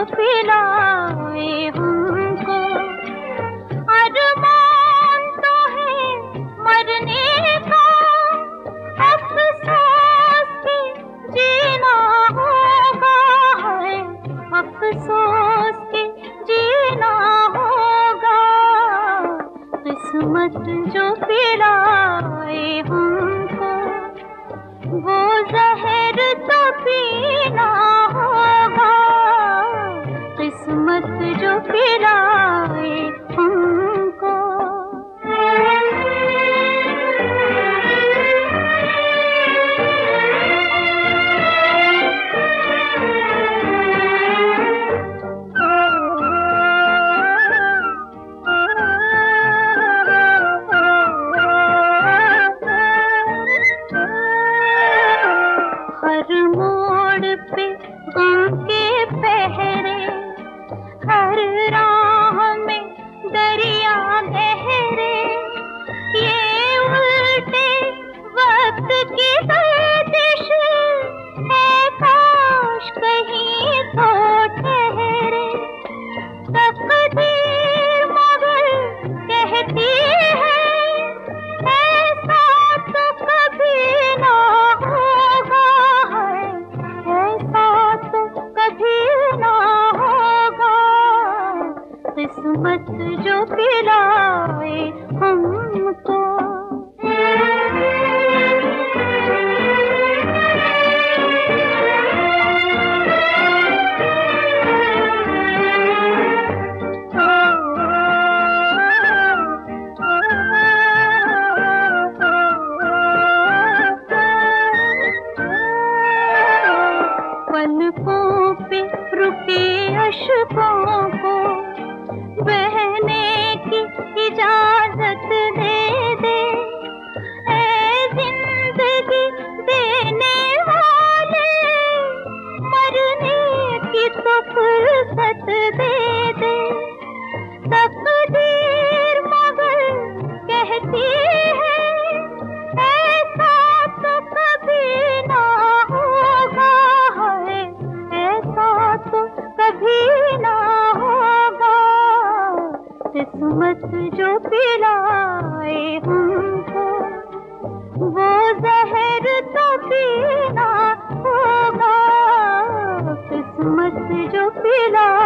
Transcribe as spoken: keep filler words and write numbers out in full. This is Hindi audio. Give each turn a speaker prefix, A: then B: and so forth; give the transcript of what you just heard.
A: पिलाए हमको। अरमान तो है मरने का, अफसोस के जीना होगा है, अफसोस के जीना होगा। किस्मत जो पिलाए हमको वो जहर तो पीना होगा। किस्मत जो पिलाए हमको। हर मोड़ पे गम के पहरे, हर राह में दरिया गहरे, ये उल्टे वक्त की गर्दिश है, काश कहीं तो ठहरे। तकदीर मगर कहती है ऐसा तो कभी ना होगा है, ऐसा तो कभी ना होगा। किस्मत जो पिलाए हमको। पलकों पे रुके अश्कों को बहने की इजाजत दे दे, ऐ जिंदगी देने वाले, मरने की तो फुर्सत दे दे। तकदीर मगर कहती है ऐसा तो कभी ना होगा है, ऐसा तो कभी ना होगा। किस्मत जो पिलाए हमको वो जहर तो पीना होगा। किस्मत जो पिलाए